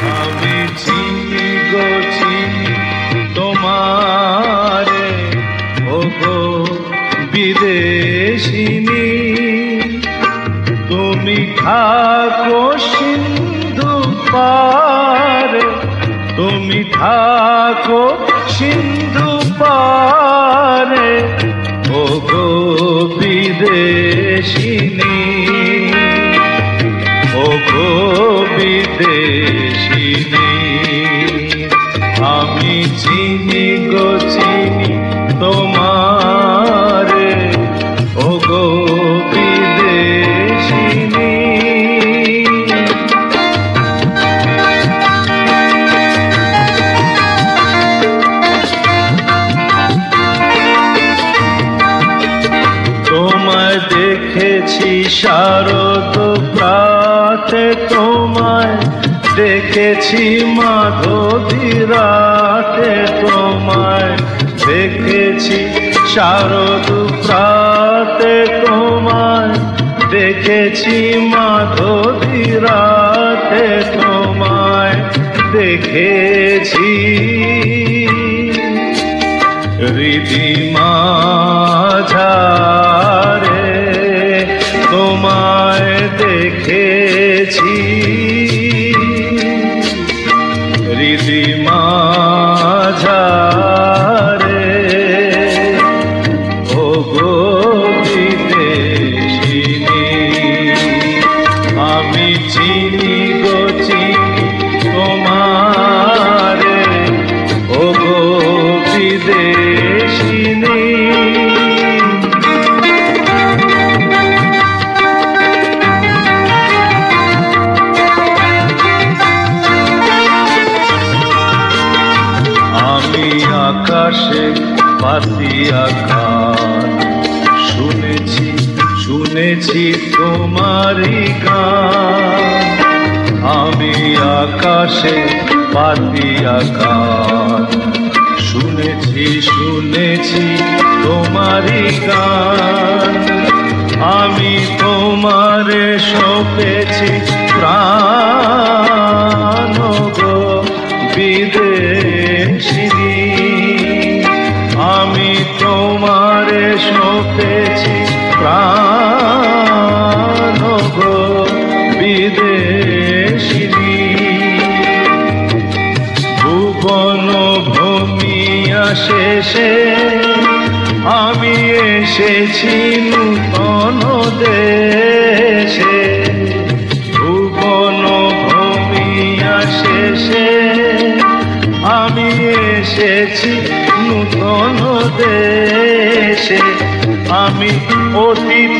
আমি চিনি গো চিনি তোমারে, ওগো বিদেশিনী। তুমি থাকো সিন্ধু পারে, তুমি থাকো সিন্ধু পারে, ওগো বিদেশিনী, ওগো বিদেশিনী। আমি চিনি গো চিনি তোমারে, ওগো বিদেশিনী। তোমায় দেখেছি শারদ প্রাতে, তোমায় দেখেছি মাধবী রাতে, তোমায় দেখেছি শারদ প্রাতে, তোমায় দেখেছি মাধবী রাতে, তোমায় দেখেছি হৃদি মাঝারে, তোমায় দেখেছি হৃদি মাঝারে, ওগো বিদেশিনী। আমি চিনি গো চিনি তোমারে, ওগো বিদেশিনী। আমি আকাশে পাতিয়া গান শুনেছি, শুনেছি তোমারি গান। আমি আকাশে পাতিয়া গান শুনেছি, শুনেছি তোমারি গান। আমি তোমারে সপেছি প্রাণ, গো বিদেশিনী। আমি তোমারে সপেছি প্রাণ, গো বিদেশিনী। ভুবন ভূমিয়া শেষে আমি এসেছি নূতন দেশে, ভুবন ভূমিয়া শেষে আমি এসেছি নূতন দেশে। আমি অতীত